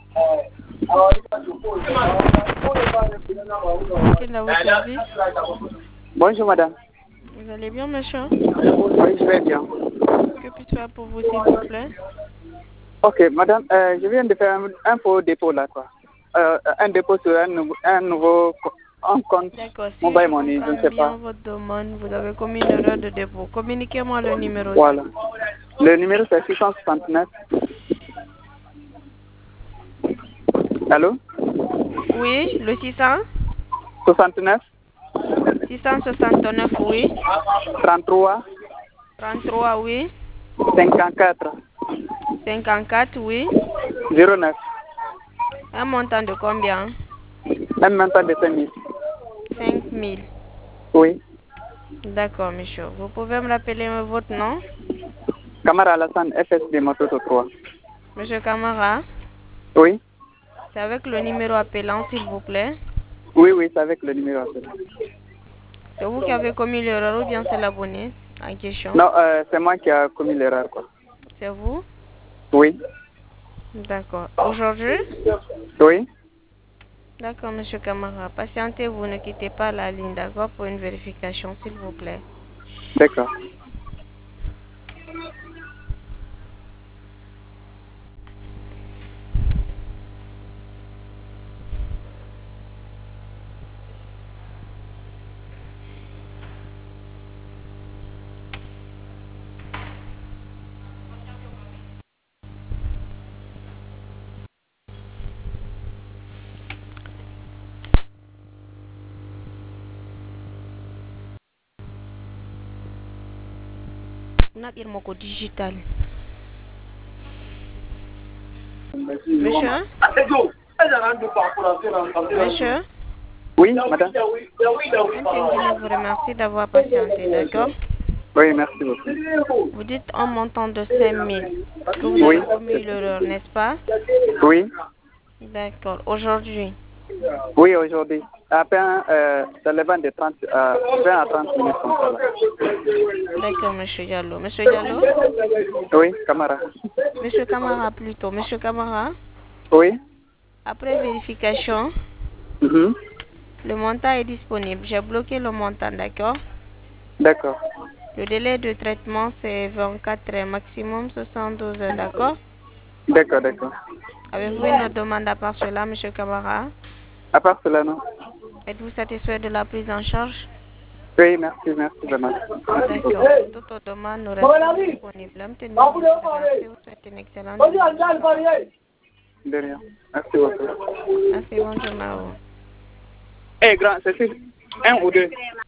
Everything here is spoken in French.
Quel est votre service? Bonjour madame. Vous allez bien, monsieur? Oui, je vais bien. Que puis-je faire pour vous, s'il vous plaît? Ok, madame, je viens de faire un faux dépôt là, quoi. Un dépôt sur un nouveau un compte D'accord, si mobile je money, je comprends ne sais bien pas. votre demande, vous avez commis une erreur de dépôt. Communiquez-moi le numéro. Voilà. Le numéro c'est 669. Allô? Oui, le 69 669, oui. 33 33, oui. 54 54, oui. 09. Un montant de combien? Un montant de 5 000. 5000. Oui. D'accord, monsieur. Vous pouvez me rappeler votre nom? Camara Alassane, FSD Mototo 3. Monsieur Camara, Oui. c'est avec le numéro appelant, s'il vous plaît. Oui, oui, c'est avec le numéro. C'est vous qui avez commis l'erreur ou bien c'est l'abonné en question? Non, c'est moi qui a commis l'erreur, quoi. C'est vous? Oui. D'accord. Aujourd'hui? Oui. D'accord, monsieur Camara. Patientez, vous ne quittez pas la ligne, d'accord, pour une vérification, s'il vous plaît. D'accord. Nadir Moko Digital. Monsieur? Monsieur? Oui, madame. Intendine vous remercie d'avoir patienté, d'accord? Oui, merci beaucoup. Vous dites un montant de 5000 que vous Oui. avez commis l'erreur, n'est-ce pas? Oui. D'accord. Aujourd'hui? Oui, aujourd'hui. À peine dans le vent de 30 à 20 à 30 minutes comme ça. Là. D'accord, monsieur Diallo. Monsieur Diallo? Oui, Camara. Monsieur Camara plutôt. Monsieur Camara? Oui. Après vérification, Mhm. le montant est disponible. J'ai bloqué le montant, d'accord? D'accord. Le délai de traitement, c'est 24 heures, maximum 72 heures, d'accord? D'accord, d'accord. Avez-vous une autre demande à part cela, monsieur Camara? À part cela, non? Êtes-vous satisfait de la prise en charge? Oui, merci, merci vraiment. Merci D'accord. beaucoup. Pour toute autre demande, nous restons disponibles. Merci, vous souhaite une excellente journée. De rien. Merci beaucoup. Merci, bonne journée à vous. Eh, grand, c'est un ou deux.